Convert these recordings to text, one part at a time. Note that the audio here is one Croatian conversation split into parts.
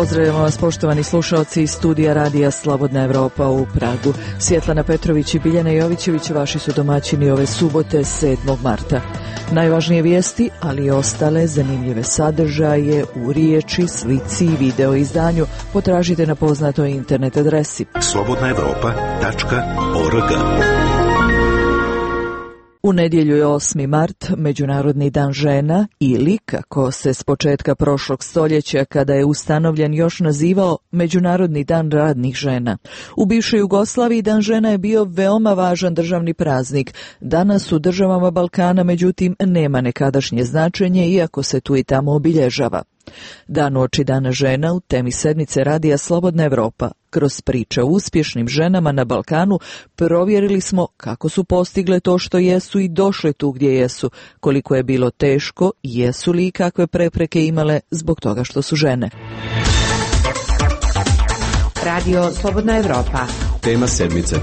Pozdravljamo vas, poštovani slušaoci iz studija Radija Slobodna Evropa u Pragu. Svjetlana Petrović i Biljana Jovićević vaši su domaćini ove subote 7. marta. Najvažnije vijesti, ali i ostale zanimljive sadržaje u riječi, slici i video izdanju potražite na poznatoj internet adresi slobodnaevropa.org. U nedjelju je 8. mart, Međunarodni dan žena ili, kako se s početka prošlog stoljeća, kada je ustanovljen, još nazivao Međunarodni dan radnih žena. U bivšoj Jugoslaviji dan žena je bio veoma važan državni praznik. Danas u državama Balkana, međutim, nema nekadašnje značenje, iako se tu i tamo obilježava. Dan uoči Dana žena u temi sedmice Radija Slobodna Evropa. Kroz priče o uspješnim ženama na Balkanu provjerili smo kako su postigle to što jesu i došle tu gdje jesu, koliko je bilo teško, jesu li i kakve prepreke imale zbog toga što su žene. Radio Slobodna Evropa. Tema sedmice.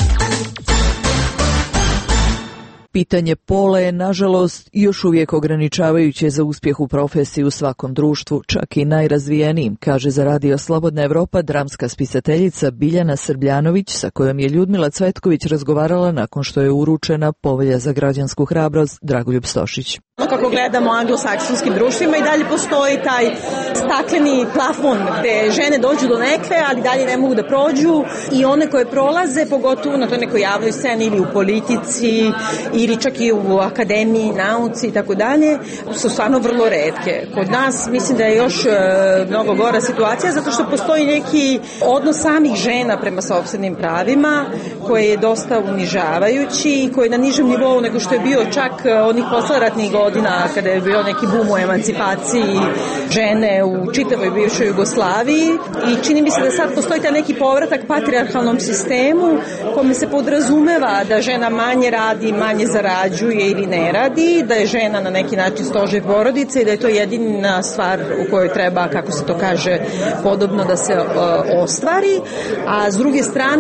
Pitanje pola je, nažalost, još uvijek ograničavajuće za uspjeh u profesiji u svakom društvu, čak i najrazvijenijim, kaže za Radio Slobodna Evropa dramska spisateljica Biljana Srbljanović, sa kojom je Ljudmila Cvetković razgovarala nakon što je uručena Povelja za građansku hrabrost Dragoljub Stošić. Kako gledamo anglosaksonskim društvima i dalje postoji taj stakleni plafon gdje žene dođu do nekve, ali dalje ne mogu da prođu, i one koje prolaze, pogotovo na toj nekoj javnoj sceni ili u politici ili čak i u akademiji, nauci i tako dalje, su stvarno vrlo retke. Kod nas mislim da je još mnogo gora situacija, zato što postoji neki odnos samih žena prema sopstvenim pravima koji je dosta unižavajući i koji je na nižem nivou nego što je bio čak onih posleratnih godina kada je bio neki bum u emancipaciji žene u čitavoj bivšoj Jugoslaviji, i čini mi se da sad postoji taj neki povratak patrijarhalnom sistemu kome se podrazumeva da žena manje radi, manje zarađuje ili ne radi, da je žena na neki način stožer porodice i da je to jedina stvar u kojoj treba, kako se to kaže, podobno da se ostvari, a s druge strane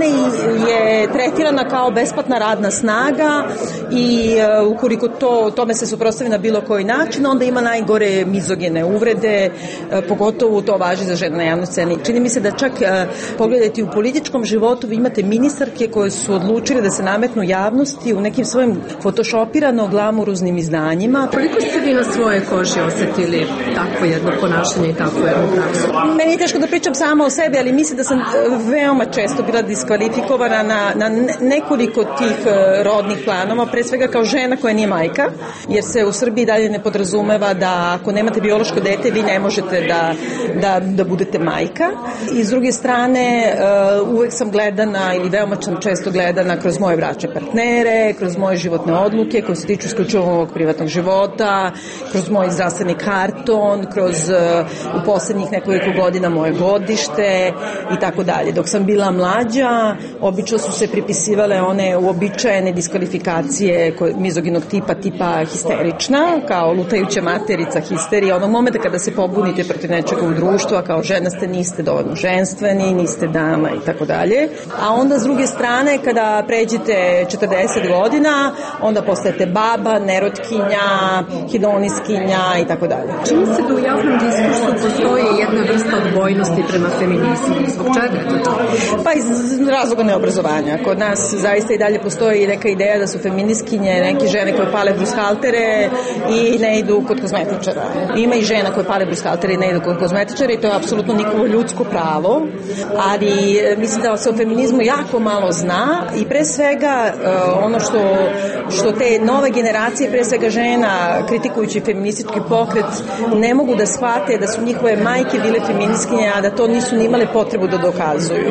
je tretirana kao besplatna radna snaga i ukoliko tome se suprotstavi na bilo koji način, onda ima najgore mizogene uvrede, pogotovo to važi za žene na javnoj sceni. Čini mi se da čak pogledajte u političkom životu, vi imate ministarke koje su odlučile da se nametnu javnosti u nekim svojim photoshopirano glamuruznim izdanjima. Koliko ste vi na svoje koži osjetili takvo jedno ponašanje i takvu jednu praksu? Meni je teško da pričam sama o sebi, ali mislim da sam veoma često bila diskvalifikovana na nekoliko tih rodnih planova, pre svega kao žena koja nije majka, jer se u Srbiji dalje ne podrazumeva da ako nemate biološko dete vi ne možete da budete majka. I s druge strane uvek sam gledana ili veoma često gledana kroz moje bračne partnere, kroz moje životne odluke koje se tiču isključivo ovog privatnog života, kroz moj zdravstveni karton, kroz u posljednjih nekoliko godina moje godište i tako dalje. Dok sam bila mlađa, obično su se pripisivale one uobičajene diskvalifikacije mizoginog tipa histerična, kao lutajuća materica, histerija, onog momenta kada se pobunite protiv nečega u društvu, a kao žena niste dovoljno ženstveni, niste dama i tako dalje. A onda s druge strane, kada pređete 40 godina, onda postajete baba, nerotkinja, hedoniskinja i tako dalje. Čini se da u javnom diskursu postoji jedna vrsta odbojnosti prema feminizmu. Zbog čega je to? Pa iz razloga neobrazovanja. Kod nas zaista i dalje postoji neka ideja da su feministkinje neke žene koje pale brushaltere i ne idu kod kozmetičara. Ima i žena koje pale brushaltere i ne idu kod kozmetičara i to je apsolutno njihovo ljudsko pravo, ali mislim da se o feminizmu jako malo zna i pre svega ono što te nove generacije, pre svega žena, kritikujući feministički pokret, ne mogu da shvate da su njihove majke bile feministkinje, a da to nisu ni imale potrebu da dokazuju.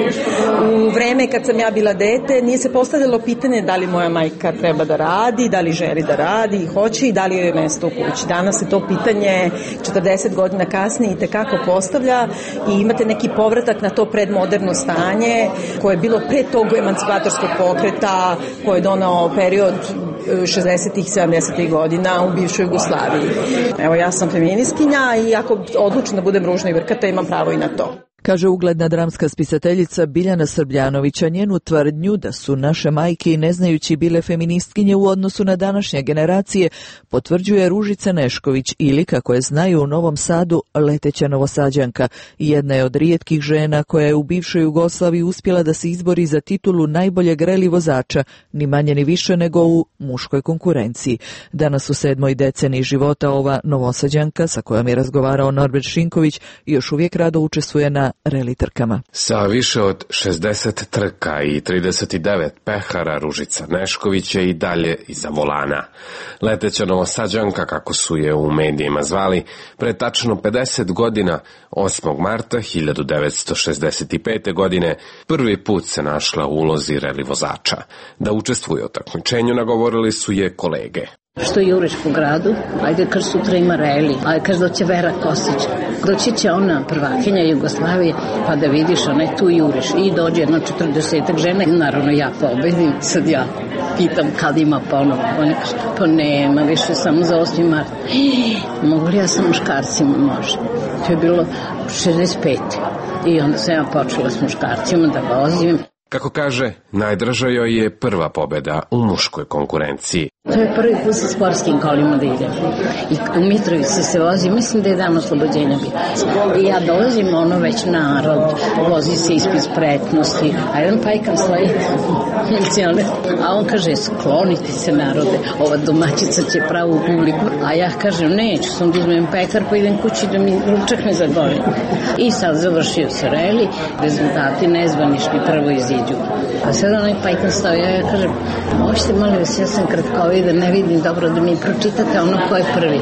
U vreme kad sam ja bila dete, nije se postavljalo pitanje da li moja majka treba da radi, da li želi da radi i hoće i da li joj je mesto u kući. Danas se to pitanje 40 godina kasnije i tekako postavlja i imate neki povratak na to predmoderno stanje koje je bilo pre tog emancipatorskog pokreta koje je donao period 60-ih, 70-ih godina u bivšoj Jugoslaviji. Evo, ja sam feministkinja i ako odlučim da budem ružna i vrkata, imam pravo i na to. Kaže ugledna dramska spisateljica Biljana Srbljanovića. Njenu tvrdnju da su naše majke i neznajući bile feministkinje u odnosu na današnje generacije potvrđuje Ružica Nešković ili, kako je znaju u Novom Sadu, leteća Novosađanka. Jedna je od rijetkih žena koja je u bivšoj Jugoslaviji uspjela da se izbori za titulu najboljeg reli vozača, ni manje ni više nego u muškoj konkurenciji. Danas u 7. deceniji života ova Novosađanka, sa kojom je razgovarao Norbert Šinković, još uvijek rado učestvuje na reli trkama. Sa više od 60 trka i 39 pehara Ružica Nešković je i dalje iza volana. Leteća Novosađanka, kako su je u medijima zvali, pre tačno 50 godina, 8. marta 1965. godine, prvi put se našla u ulozi reli vozača. Da učestvuje u takmičenju nagovorili su je kolege. Što juriš po gradu? Ajde, kad sutra ima reli. Ajde, kad doće Vera Kosić. Doći će ona prvakinja Jugoslavije, pa da vidiš, ona tu juriš. I dođe jedno 40 žene. Naravno, ja pobedim. Sad ja pitam kad ima ponovo. Ona kaže, pa nema, više samo za 8. mart. Mogu li ja sa muškarcima? Može. To je bilo 65. I onda sam ja počela s muškarcima da vozim. Kako kaže, najdraža joj je prva pobjeda u muškoj konkurenciji. To je prvi put sa sportskim kolima da idem. I u Mitrovici se vozi, mislim da je dan oslobođenja bio. I ja dolazim, ono već narod, vozi se ispit spretnosti, a jedan pajkan stoji, a on kaže, sklonite se narode, ova domaćica će pravu publiku. A ja kažem, neću, sam da izmem pekar, pa idem kući da mi ručak ne zagori. I sad završio se reli, rezultati nezvanični prvo iziđu. A sad onaj pajkan stoji, ja kažem, možete, molim vas, ja sam kratkovi da ne vidim dobro, da mi pročitate ono ko je prvi.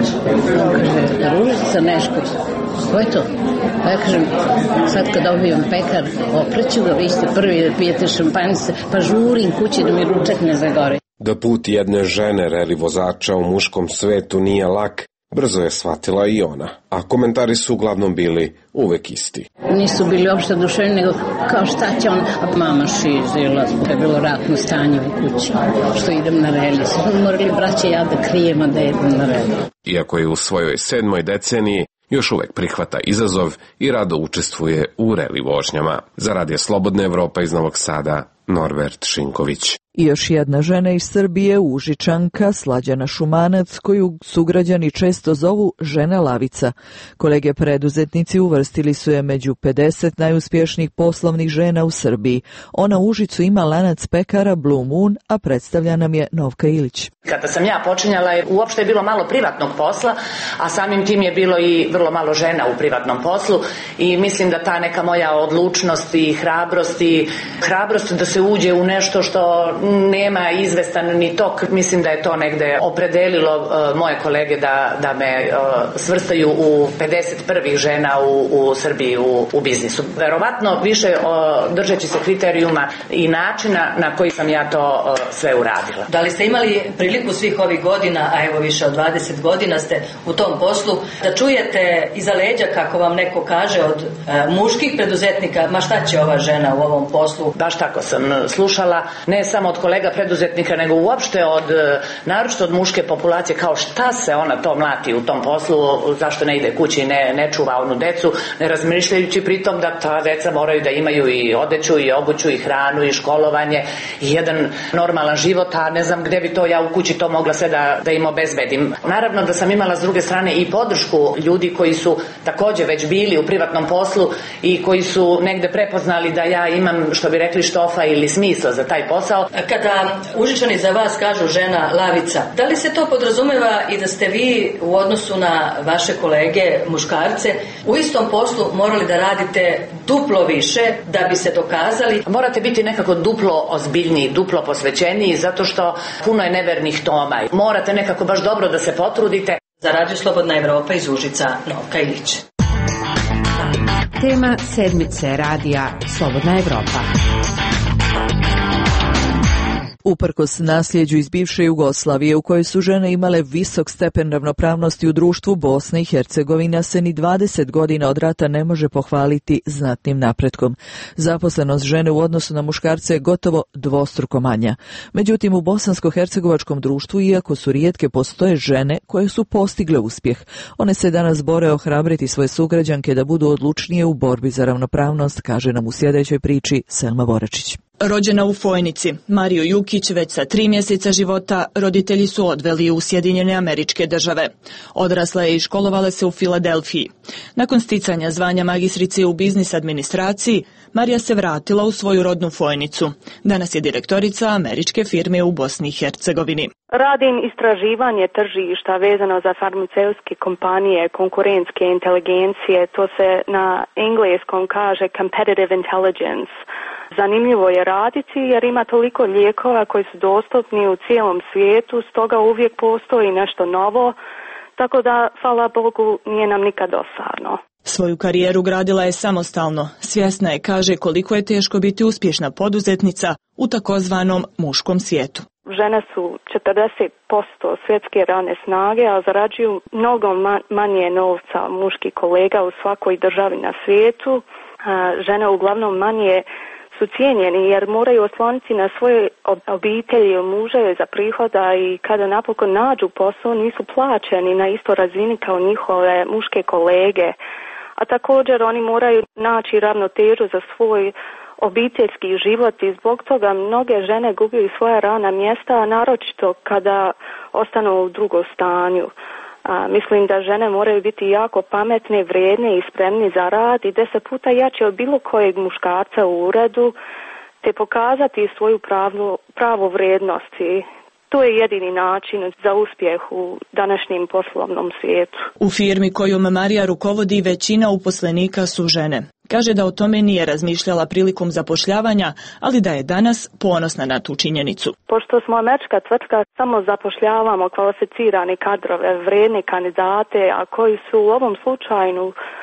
On kaže, Ružica Nešković. Ko je to? Pa ja kažem, sad kad dobijem pekar, opreću ga, vi ste prvi da pijete šampanjce, pa žurim kući da mi ručak ne zagori. Da put jedne žene reli vozača u muškom svetu nije lak, brzo je shvatila i ona, a komentari su uglavnom bili uvek isti. Nisu bili uopšte oduševljeni, nego kao šta će on, a mama šizila, je bilo ratno stanje u kući, što idem na reli. Sad morali braće ja da krijemo da idem na reli. Iako je u svojoj 7. deceniji, još uvek prihvata izazov i rado učestvuje u reli vožnjama. Za Radio Slobodna Evropa iz Novog Sada, Norbert Šinković. I još jedna žena iz Srbije, Užičanka, Slađana Šumanac, koju sugrađani često zovu žena lavica. Kolege preduzetnici uvrstili su je među 50 najuspješnijih poslovnih žena u Srbiji. Ona u Užicu ima lanac pekara Blue Moon, a predstavlja nam je Novka Ilić. Kada sam ja počinjala, uopšte je bilo malo privatnog posla, a samim tim je bilo i vrlo malo žena u privatnom poslu i mislim da ta neka moja odlučnost i hrabrost da se uđe u nešto što nema izvestan ni tok, mislim da je to negde opredelilo moje kolege da me svrstaju u 51 žena u Srbiji u biznisu. Verovatno više držeći se kriterijuma i načina na koji sam ja to sve uradila. Da li ste imali priliku svih ovih godina, a evo više od 20 godina ste u tom poslu, da čujete iza leđa, kako vam neko kaže, od muških preduzetnika, ma šta će ova žena u ovom poslu? Baš tako sam slušala, ne samo od kolega preduzetnika, nego uopšte naročito od muške populacije, kao šta se ona to mlati u tom poslu, zašto ne ide kući i ne čuva onu decu, ne razmišljajući pritom da ta deca moraju da imaju i odeću i obuću i hranu i školovanje i jedan normalan život, a ne znam gde bi to ja u kući to mogla sve da im obezbedim. Naravno da sam imala s druge strane i podršku ljudi koji su takođe već bili u privatnom poslu i koji su negde prepoznali da ja imam, što bi rekli, štofa ili smisla za taj posao. Kada Užičani za vas kažu žena lavica, da li se to podrazumeva i da ste vi u odnosu na vaše kolege muškarce u istom poslu morali da radite duplo više da bi se dokazali? Morate biti nekako duplo ozbiljniji, duplo posvećeniji, zato što puno je nevernih toma. Morate nekako baš dobro da se potrudite. Za Radio Slobodna Evropa iz Užica, Novka Ilić. Tema sedmice radija Slobodna Evropa. Uprkos nasljeđu iz bivše Jugoslavije u kojoj su žene imale visok stepen ravnopravnosti u društvu, Bosna i Hercegovina se ni 20 godina od rata ne može pohvaliti znatnim napretkom. Zaposlenost žene u odnosu na muškarce je gotovo dvostruko manja. Međutim, u bosansko-hercegovačkom društvu, iako su rijetke, postoje žene koje su postigle uspjeh. One se danas bore ohrabriti svoje sugrađanke da budu odlučnije u borbi za ravnopravnost, kaže nam u sljedećoj priči Selma Boračić. Rođena u Fojnici, Mariju Jukić već sa 3 mjeseca života roditelji su odveli u Sjedinjene Američke Države. Odrasla je i školovala se u Filadelfiji. Nakon sticanja zvanja magistrice u biznis administraciji, Marija se vratila u svoju rodnu Fojnicu. Danas je direktorica američke firme u Bosni i Hercegovini. Radim istraživanje tržišta vezano za farmaceutske kompanije, konkurentske inteligencije, to se na engleskom kaže competitive intelligence. Zanimljivo je raditi jer ima toliko lijekova koji su dostupni u cijelom svijetu, stoga uvijek postoji nešto novo, tako da, hvala Bogu, nije nam nikad dosadno. Svoju karijeru gradila je samostalno. Svjesna je, kaže, koliko je teško biti uspješna poduzetnica u takozvanom muškom svijetu. Žene su 40% svjetske radne snage, a zarađuju mnogo manje novca muških kolega u svakoj državi na svijetu. Žene uglavnom manje su cijenjeni jer moraju osloniti na svoje obitelji, muževe za prihoda i kada napokon nađu posao nisu plaćeni na isto razini kao njihove muške kolege. A također oni moraju naći ravnotežu za svoj obiteljski život i zbog toga mnoge žene gubiju svoja radna mjesta, a naročito kada ostanu u drugom stanju. Mislim da žene moraju biti jako pametne, vrijedne i spremni za rad i 10 puta jače od bilo kojeg muškarca u uredu, te pokazati svoju pravu vrijednost. To je jedini način za uspjeh u današnjem poslovnom svijetu. U firmi kojom Marija rukovodi većina uposlenika su žene. Kaže da o tome nije razmišljala prilikom zapošljavanja, ali da je danas ponosna na tu činjenicu. Pošto smo američka tvrtka, samo zapošljavamo kvalificirane kadrove, vrijedne kandidate, a koji su u ovom slučaju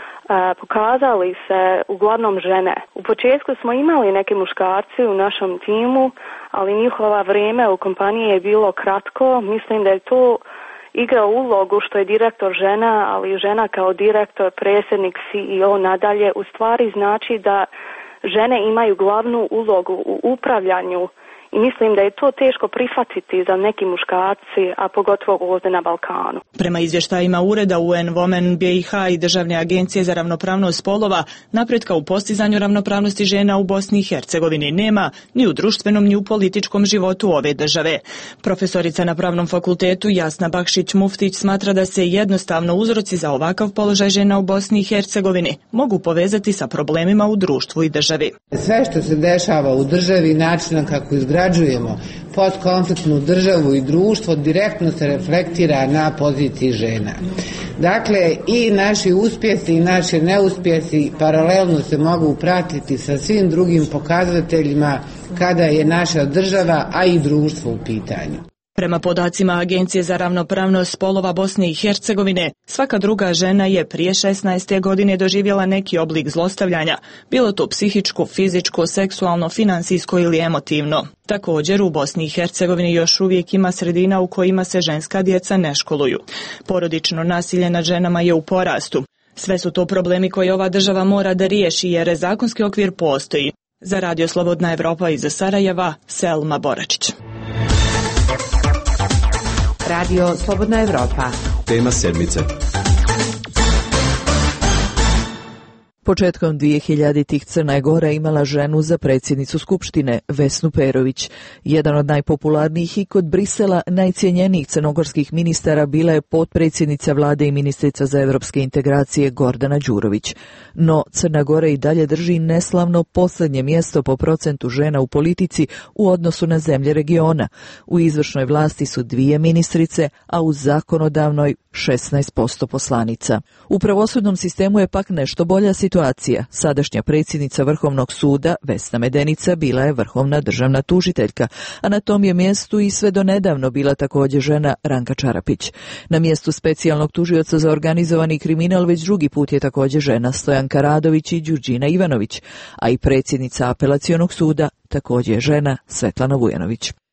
pokazali se uglavnom žene. U početku smo imali neke muškarci u našem timu, ali njihova vrijeme u kompaniji je bilo kratko. Mislim da je to igra ulogu što je direktor žena, ali žena kao direktor, predsjednik, CEO nadalje, u stvari znači da žene imaju glavnu ulogu u upravljanju i mislim da je to teško prihvatiti za neki muškarci, a pogotovo ovdje na Balkanu. Prema izvještajima Ureda UN Women BiH i Državne agencije za ravnopravnost spolova, napretka u postizanju ravnopravnosti žena u Bosni i Hercegovini nema ni u društvenom ni u političkom životu ove države. Profesorica na Pravnom fakultetu Jasna Bakšić-Muftić smatra da se jednostavno uzroci za ovakav položaj žena u Bosni i Hercegovini mogu povezati sa problemima u društvu i državi. Sve što se dešava u državi, načina kako izgrađujemo postkonfliktnu državu i društvo, direktno se reflektira na poziciji žena. Dakle, i naši uspjesi i naši neuspjesi paralelno se mogu pratiti sa svim drugim pokazateljima kada je naša država, a i društvo u pitanju. Prema podacima Agencije za ravnopravnost spolova Bosne i Hercegovine, svaka druga žena je prije 16. godine doživjela neki oblik zlostavljanja, bilo to psihičko, fizičko, seksualno, financijsko ili emotivno. Također, u Bosni i Hercegovini još uvijek ima sredina u kojima se ženska djeca ne školuju. Porodično nasilje nad ženama je u porastu. Sve su to problemi koje ova država mora da riješi jer zakonski okvir postoji. Za Radio Slobodna Evropa iz Sarajeva, Selma Boračić. Radio Slobodna Evropa. Tema sedmice. Početkom 2000-ih Crna je Gora imala ženu za predsjednicu Skupštine, Vesnu Perović. Jedan od najpopularnijih i kod Brisela najcijenjenijih crnogorskih ministara bila je potpredsjednica vlade i ministrica za evropske integracije Gordana Đurović. No, Crna Gora i dalje drži neslavno posljednje mjesto po procentu žena u politici u odnosu na zemlje regiona. U izvršnoj vlasti su 2 ministrice, a u zakonodavnoj 16% poslanica. U pravosudnom sistemu je pak nešto bolja situacija. Sadašnja predsjednica Vrhovnog suda, Vesna Medenica, bila je vrhovna državna tužiteljka, a na tom je mjestu i sve do nedavno bila također žena Ranka Čarapić. Na mjestu specijalnog tužioca za organizovani kriminal već drugi put je također žena Stojanka Radović i Đurđina Ivanović, a i predsjednica apelacionog suda također je žena Svetlana Vujanović.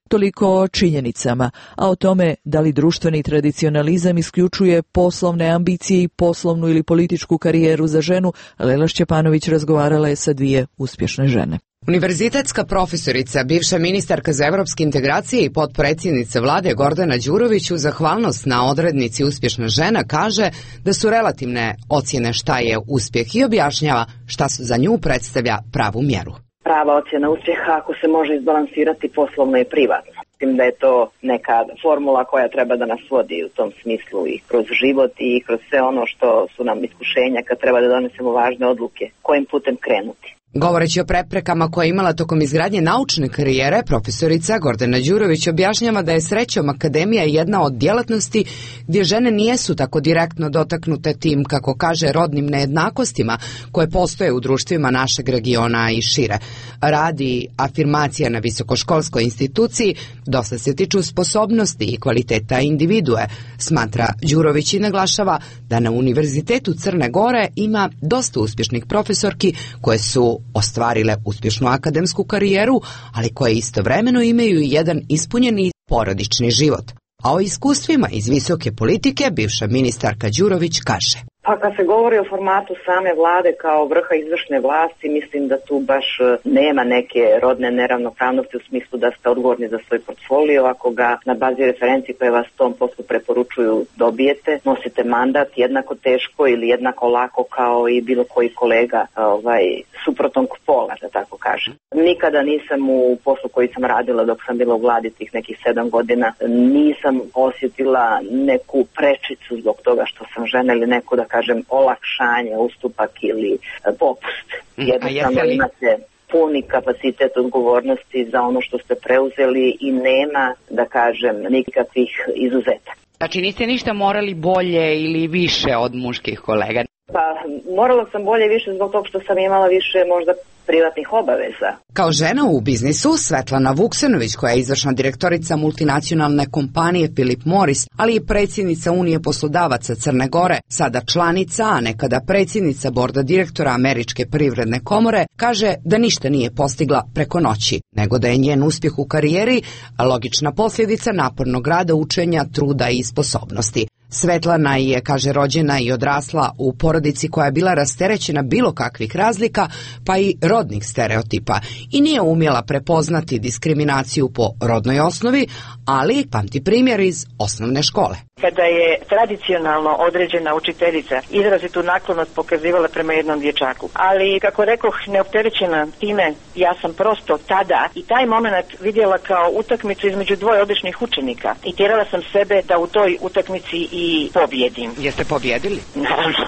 Toliko o činjenicama, a o tome da li društveni tradicionalizam isključuje poslovne ambicije i poslovnu ili političku karijeru za ženu, Lela Šćepanović razgovarala je sa dvije uspješne žene. Univerzitetska profesorica, bivša ministarka za evropske integracije i potpredsjednica vlade Gordana Đurović u zahvalnost na odrednici uspješna žena kaže da su relativne ocjene šta je uspjeh i objašnjava šta za nju predstavlja pravu mjeru. Prava ocjena uspjeha ako se može izbalansirati poslovno i privatno. Mislim da je to neka formula koja treba da nas vodi u tom smislu i kroz život i kroz sve ono što su nam iskušenja kad treba da donesemo važne odluke, kojim putem krenuti. Govoreći o preprekama koje je imala tokom izgradnje naučne karijere, profesorica Gordana Đurović objašnjava da je srećom akademija jedna od djelatnosti gdje žene nijesu tako direktno dotaknute tim, kako kaže, rodnim nejednakostima koje postoje u društvima našeg regiona i šire. Rad i afirmacija na visokoškolskoj instituciji dosta se tiču sposobnosti i kvaliteta individue, smatra Đurović i naglašava da na Univerzitetu Crne Gore ima dosta uspješnih profesorki koje su ostvarile uspješnu akademsku karijeru, ali koje istovremeno imaju i jedan ispunjeni porodični život. A o iskustvima iz visoke politike bivša ministarka Đurović kaže: Pa kad se govori o formatu same vlade kao vrha izvršne vlasti, mislim da tu baš nema neke rodne neravnopravnosti u smislu da ste odgovorni za svoj portfolio. Ako ga na bazi referenci koje vas tom poslu preporučuju dobijete, nosite mandat jednako teško ili jednako lako kao i bilo koji kolega suprotnog pola, da tako kažem. Nikada nisam u poslu koji sam radila dok sam bila u vladi tih nekih 7 godina, nisam osjetila neku prečicu zbog toga što sam žena ili neku, da kažem, olakšanje, ustupak ili popust. Jednostavno imate puni kapacitet odgovornosti za ono što ste preuzeli i nema, da kažem, nikakvih izuzetaka. Znači niste ništa morali bolje ili više od muških kolega? Pa morala sam bolje više zbog toga što sam imala više možda privatnih obaveza. Kao žena u biznisu, Svetlana Vuksanović, koja je izvršna direktorica multinacionalne kompanije Philip Morris, ali i predsjednica Unije poslodavaca Crne Gore, sada članica, a nekada predsjednica borda direktora Američke privredne komore, kaže da ništa nije postigla preko noći, nego da je njen uspjeh u karijeri logična posljedica napornog rada, učenja, truda i sposobnosti. Svetlana je, kaže, rođena i odrasla u porodici koja je bila rasterećena bilo kakvih razlika, pa i rodnih stereotipa, i nije umjela prepoznati diskriminaciju po rodnoj osnovi, ali pamti primjer iz osnovne škole. Kada je tradicionalno određena učiteljica izrazitu naklonost pokazivala prema jednom dječaku. Ali, kako rekoh, neopterećena time, ja sam prosto tada i taj moment vidjela kao utakmicu između dvoje odličnih učenika i tjerala sam sebe da u toj utakmici i pobjedim. Jeste pobjedili? Naravno.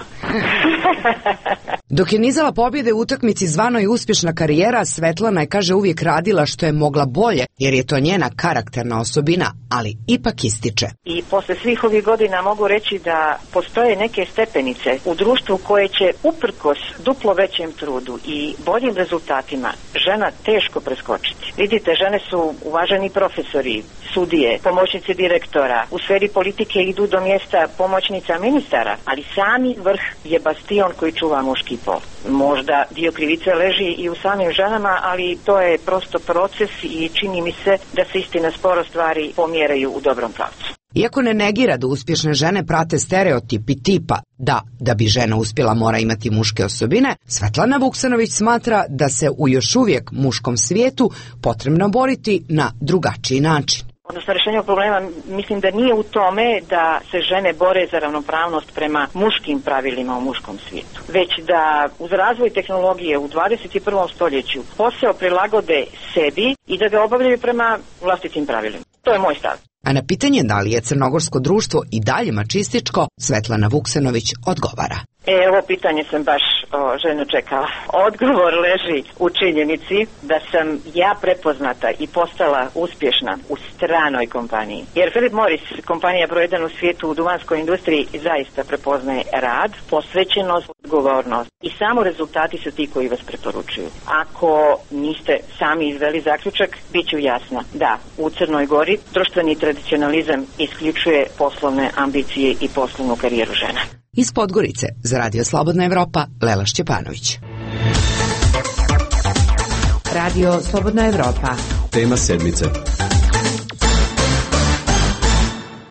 Dok je nizala pobjede u utakmici zvanoj uspješna karijera, Svetlana je, kaže, uvijek radila što je mogla bolje, jer je to njena karakterna osobina, ali ipak ističe. I posle svih ovih godina mogu reći da postoje neke stepenice u društvu koje će uprkos duplo većem trudu i boljim rezultatima žena teško preskočiti. Vidite, žene su uvaženi profesori, sudije, pomoćnici direktora, u sferi politike idu do mjesta pomoćnica ministara, ali sami vrh je bastion koji čuva muški pol. Možda dio krivice leži i u samim ženama, ali to je prosto proces i čini mi se da se istina sporo stvari pomjeraju u dobrom pravcu. Iako ne negira da uspješne žene prate stereotipi tipa da bi žena uspjela mora imati muške osobine, Svetlana Vuksanović smatra da se u još uvijek muškom svijetu potrebno boriti na drugačiji način. Odnosno, rješenje problema mislim da nije u tome da se žene bore za ravnopravnost prema muškim pravilima u muškom svijetu, već da uz razvoj tehnologije u 21. stoljeću posao prilagode sebi i da ga obavljaju prema vlastitim pravilima. To je moj stav. A na pitanje da li je crnogorsko društvo i dalje mačističko, Svetlana Vuksanović odgovara. Ovo pitanje sam baš željno čekala. Odgovor leži u činjenici da sam ja prepoznata i postala uspješna u stranoj kompaniji. Jer Philip Morris, kompanija broj 1 u svijetu u duvanskoj industriji, zaista prepoznaje rad, posvećenost, odgovornost i samo rezultati su ti koji vas preporučuju. Ako niste sami izveli zaključak, bit ću jasna. Da, u Crnoj Gori društveni tradicionalizam isključuje poslovne ambicije i poslovnu karijeru žena. Iz Podgorice za Radio Slobodna Evropa, Lela Šćepanović. Radio Slobodna Evropa. Tema sedmice.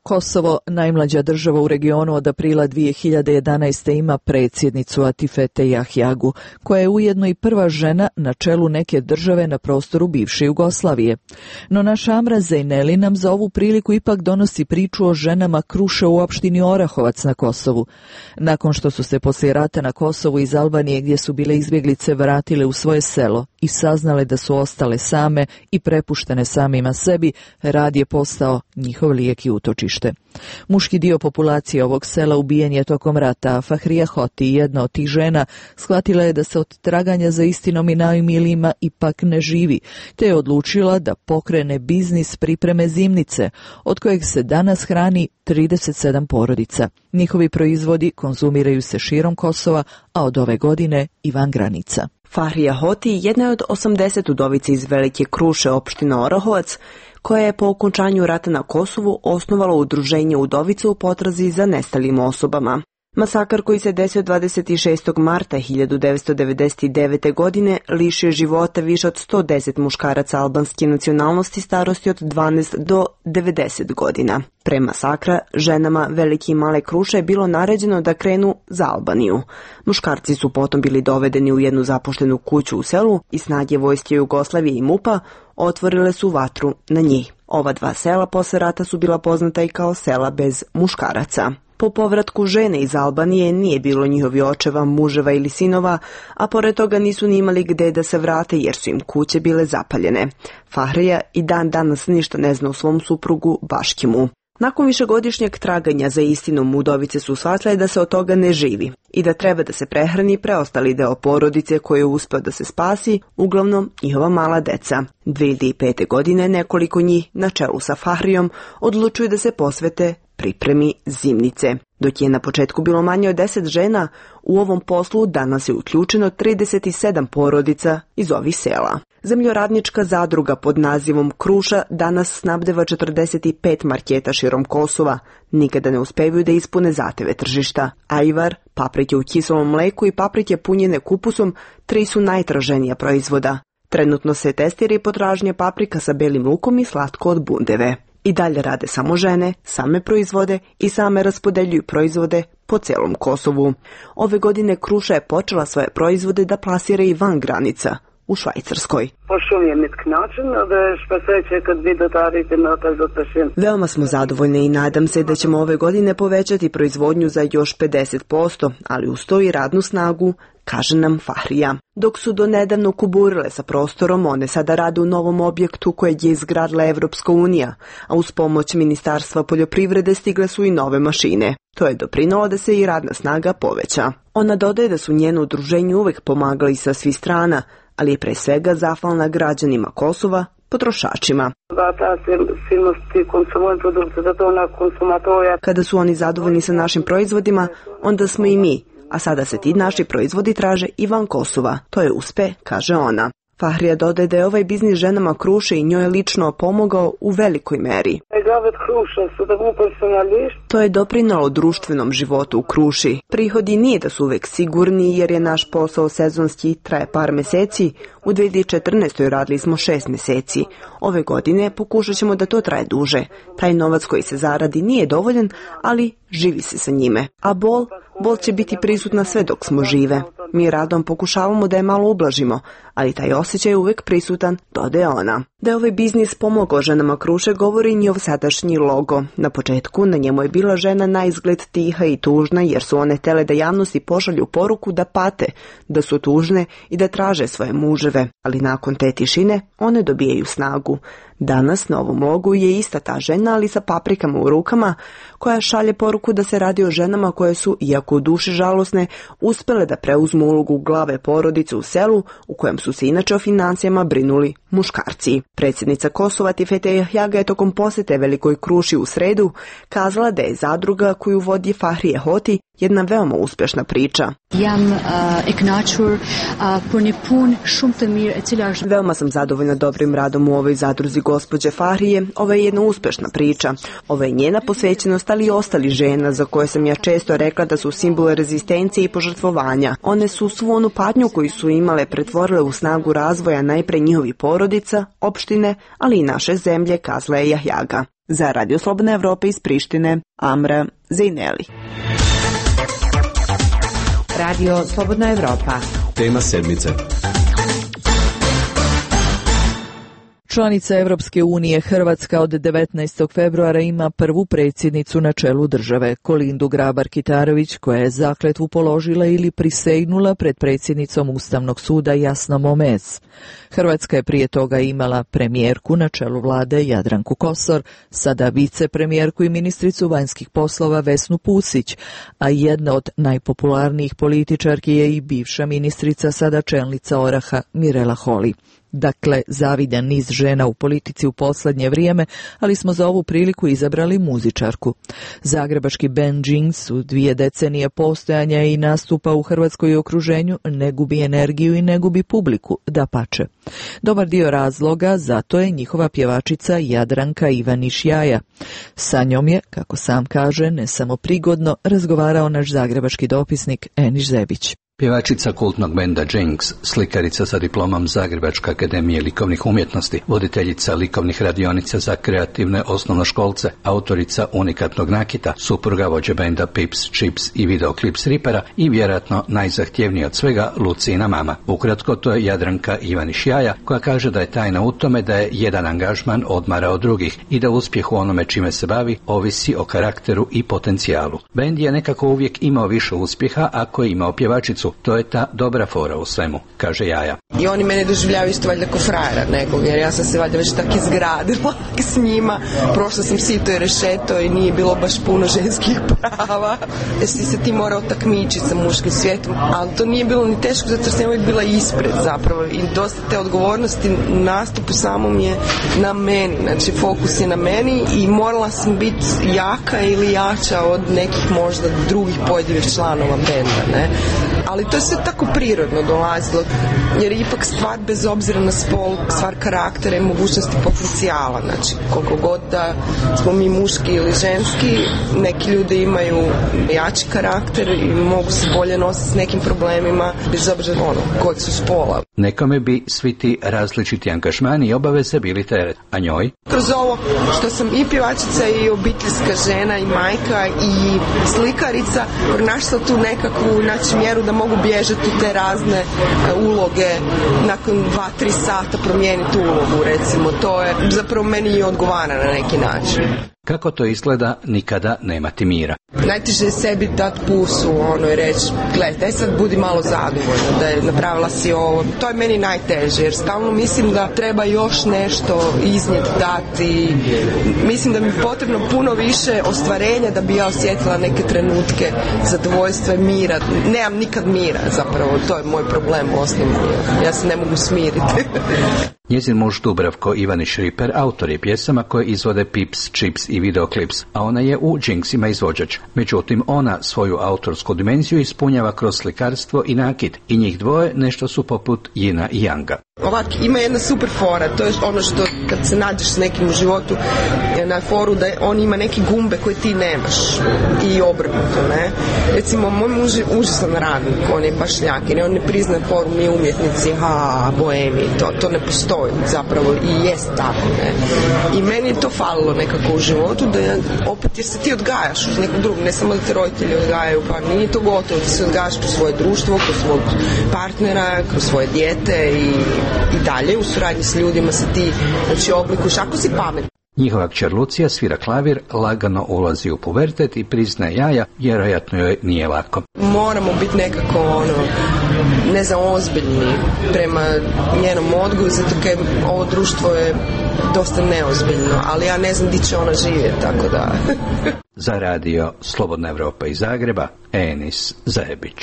Kosovo, najmlađa država u regionu od aprila 2011. ima predsjednicu Atifete Jahjagu, koja je ujedno i prva žena na čelu neke države na prostoru bivše Jugoslavije. No naš Amra Zejneli nam za ovu priliku ipak donosi priču o ženama Kruše u opštini Orahovac na Kosovu. Nakon što su se poslije rata na Kosovu iz Albanije, gdje su bile izbjeglice, vratile u svoje selo i saznale da su ostale same i prepuštene samima sebi, rad je postao njihov lijek i utočište. Muški dio populacije ovog sela ubijen je tokom rata, a Fahrija Hoti, jedna od tih žena, shvatila je da se od traganja za istinom i najmilijima ipak ne živi, te je odlučila da pokrene biznis pripreme zimnice, od kojeg se danas hrani 37 porodica. Njihovi proizvodi konzumiraju se širom Kosova, a od ove godine i van granica. Fahrija Hoti jedna je od 80 udovica iz Velike Kruše, opština Orahovac, koja je po okončanju rata na Kosovu osnovala udruženje udovica u potrazi za nestalim osobama. Masakar koji se desio 26. marta 1999. godine lišio života više od 110 muškaraca albanske nacionalnosti starosti od 12 do 90 godina. Pre masakra, ženama Velike i Male Kruše je bilo naređeno da krenu za Albaniju. Muškarci su potom bili dovedeni u jednu zapuštenu kuću u selu i snage vojske Jugoslavije i MUP-a otvorile su vatru na njih. Ova dva sela posle rata su bila poznata i kao sela bez muškaraca. Po povratku žene iz Albanije nije bilo njihovi očeva, muževa ili sinova, a pored toga nisu ni imali gde da se vrate jer su im kuće bile zapaljene. Fahrija i dan danas ništa ne zna o svom suprugu Baškimu. Nakon višegodišnjeg traganja za istinom, udovice su shvatile da se od toga ne živi i da treba da se prehrani preostali deo porodice koji je uspeo da se spasi, uglavnom njihova mala deca. 2005. godine nekoliko njih, na čelu sa Fahrijom, odlučuju da se posvete pripremi zimnice. Dok je na početku bilo manje od 10 žena, u ovom poslu danas je uključeno 37 porodica iz ovih sela. Zemljoradnička zadruga pod nazivom Kruša danas snabdeva 45 marketa širom Kosova. Nikada ne uspevaju da ispune zahteve tržišta. Ajvar, paprike u kiselom mleku i paprike punjene kupusom 3 su najtraženija proizvoda. Trenutno se testira i potražnja paprika sa belim lukom i slatko od bundeve. I dalje rade samo žene, same proizvode i same raspodeljuju proizvode po celom Kosovu. Ove godine Kruša je počela svoje proizvode da plasira i van granica, u Švajcarskoj. Veoma smo zadovoljni i nadam se da ćemo ove godine povećati proizvodnju za još 50%, ali uz to i radnu snagu, kaže nam Fahrija. Dok su do nedavno kuburile sa prostorom, one sada rade u novom objektu kojeg je izgradila Evropska unija, a uz pomoć Ministarstva poljoprivrede stigle su i nove mašine. To je doprinalo da se i radna snaga poveća. Ona dodaje da su njeno udruženje uvek pomagali sa svih strana, ali je pre svega zahvalna građanima Kosova, potrošačima. Kada su oni zadovoljni sa našim proizvodima, onda smo i mi, a sada se ti naši proizvodi traže i van Kosova. To je uspe, kaže ona. Fahrija dodaje da je ovaj biznis ženama Kruše i njoj lično pomogao u velikoj meri. To je doprinalo društvenom životu u Kruši. Prihodi nije da su uvek sigurni jer je naš posao sezonski i traje par meseci. U 2014. radili smo 6 meseci. Ove godine pokušat ćemo da to traje duže. Taj novac koji se zaradi nije dovoljan, ali živi se sa njime. A bol će biti prisutna sve dok smo žive. Mi radom pokušavamo da je malo ublažimo, ali taj osjećaj je uvek prisutan, dodaje ona. Da je ovaj biznis pomogao ženama Kruše govori njihov sadašnji logo. Na početku na njemu je bila žena na izgled tiha i tužna jer su one htele da javnosti pošalju poruku da pate, da su tužne i da traže svoje muževe, ali nakon te tišine one dobijaju snagu. Danas na ovom logu je ista ta žena, ali sa paprikama u rukama, koja šalje poruku da se radi o ženama koje su, iako u duši žalosne, uspele da preuzmu ulogu glave porodice u selu, u kojem su se inače o financijama brinuli muškarci. Predsjednica Kosova Atifete Jahjaga je tokom posete Velikoj Kruši u sredu kazala da je zadruga koju vodi Fahrija Hoti jedna veoma uspešna priča. Veoma sam zadovoljna dobrim radom u ovoj zadruzi gospođe Fahrije. Ovo je jedna uspešna priča. Ovo je njena posvećenost, ali i ostali žena za koje sam ja često rekla da su simbol rezistencije i požrtvovanja. One su svu onu patnju koju su imale pretvorile u snagu razvoja najpre njihovi porodica, opštine, ali i naše zemlje, kazala je Jahjaga. Za Radio Slobodna Evropa iz Prištine, Amra Zejneli. Radio Slobodna Evropa. Tema sedmice. Članica Evropske unije Hrvatska od 19. februara ima prvu predsjednicu na čelu države, Kolindu Grabar-Kitarović, koja je zakletvu položila ili prisegnula pred predsjednicom Ustavnog suda Jasnom Omez. Hrvatska je prije toga imala premijerku na čelu vlade Jadranku Kosor, sada vicepremijerku i ministricu vanjskih poslova Vesnu Pusić, a jedna od najpopularnijih političarki je i bivša ministrica, sada čelnica Oraha, Mirela Holy. Dakle, zavidan niz žena u politici u posljednje vrijeme, ali smo za ovu priliku izabrali muzičarku. Zagrebački band Jinx u 2 decenije postojanja i nastupa u Hrvatskoj okruženju ne gubi energiju i ne gubi publiku, dapače. Dobar dio razloga zato je njihova pjevačica Jadranka Ivaniš-Jaja. Sa njom je, kako sam kaže, ne samo prigodno, razgovarao naš zagrebački dopisnik Eniš Zebić. Pjevačica kultnog benda Jinx, slikarica sa diplomom Zagrebačke akademije likovnih umjetnosti, voditeljica likovnih radionica za kreativne osnovnoškolce, autorica unikatnog nakita, supruga vođe benda Pips, Chips i videoklip stripera i vjerojatno najzahtjevniji od svega Lucina mama. Ukratko, to je Jadranka Ivaniš-Jaja, koja kaže da je tajna u tome da je jedan angažman odmara od drugih i da uspjeh u onome čime se bavi ovisi o karakteru i potencijalu. Bend je nekako uvijek imao više uspjeha ako je imao pjevačicu. To je ta dobra fora u svemu, kaže Jaja. I oni mene doživljavaju isto valjda ko frajera nekog, jer ja sam se valjda već tako izgradila s njima. Prošla sam sito i rešeto i nije bilo baš puno ženskih prava. Jer si se ti morao takmičiti sa muškim svijetom, ali to nije bilo ni teško zato jer sam uvijek bila ispred zapravo i dosta te odgovornosti nastupu samom je na meni, znači fokus je na meni i morala sam biti jaka ili jača od nekih možda drugih pojedinih članova benda, ne? Ali to je sve tako prirodno dolazilo, jer je ipak stvar bez obzira na spol, stvar karaktera i mogućnosti potencijala. Znači, koliko god da smo mi muški ili ženski, neki ljudi imaju jači karakter i mogu se bolje nositi s nekim problemima, bez obzira kod su spola. Nekome bi svi ti različiti angažmani i obaveze bili teret, a njoj? Kroz ovo što sam i pjevačica i obiteljska žena i majka i slikarica, pronašla tu nekakvu mjeru da mogu bježati te razne uloge, nakon 2-3 sata promijeniti ulogu, recimo. To je zapravo meni i odgovara na neki način. Kako to izgleda, nikada nemati mira. Najteže je sebi dati pusu i reći, gledaj, daj sad budi malo zadovoljna da je napravila si ovo. To je meni najteže, jer stalno mislim da treba još nešto iznijeti, dati. Mislim da mi je potrebno puno više ostvarenja da bi ja osjetila neke trenutke zadovoljstva i mira. Nemam nikad mira, zapravo, to je moj problem osnovni. Ja se ne mogu smiriti. Njezin muž Dubravko Ivaniš-Riper autor je pjesama koje izvode Pips, Chips i videoklips, a ona je u Jinxima izvođač. Međutim, ona svoju autorsku dimenziju ispunjava kroz slikarstvo i nakit i njih dvoje nešto su poput Yina i Yanga. Ovak, ima jedna super fora, to je ono što kad se nađeš s nekim u životu na foru, da on ima neke gumbe koje ti nemaš i obrnuto, ne? Recimo, moj muž je užasan radnik, on je bašnjak, jer on ne priznaje foru, mi umjetnici, boemi, to ne postoji zapravo i jest tako, ne? I meni je to falilo nekako u životu, da ja, opet jer se ti odgajaš uz nekog drugog, ne samo da te roditelji odgajaju, pa nije to gotovo, da se odgajaš kroz svoje društvo, kroz svog partnera, kroz svoje dijete i dalje u suradnji s ljudima se ti oblikuješ ako si pametan. Njihova kćer Lucija svira klavir, lagano ulazi u pubertet i priznaje Jaja, vjerojatno joj nije lako. Moramo biti nekako ozbiljni prema njenom odgoju, zato kaj ovo društvo je dosta neozbiljno, ali ja ne znam di će ona živjeti, tako da... Za radio Slobodna Evropa iz Zagreba, Enis Zebić.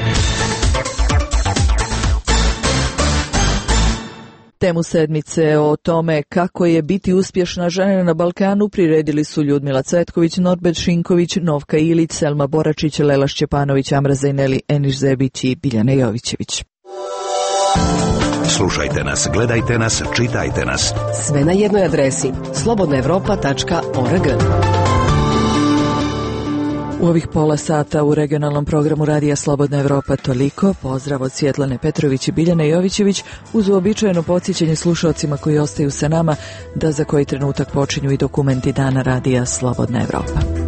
Temu sedmice o tome kako je biti uspješna žena na Balkanu priredili su Ljudmila Cvetković, Norbert Šinković, Novka Ilić, Selma Boračić, Lela Šćepanović, Amra Zejneli, Eniš Zebić i Biljana Jovićević. Slušajte nas, gledajte nas, čitajte nas. Sve na jednoj adresi slobodnaevropa.org. U ovih pola sata u regionalnom programu Radija Slobodna Evropa toliko. Pozdrav od Svjetlane Petrović i Biljane Jovićević uz uobičajeno podsjećanje slušalcima koji ostaju sa nama da za koji trenutak počinju i dokumenti dana Radija Slobodna Evropa.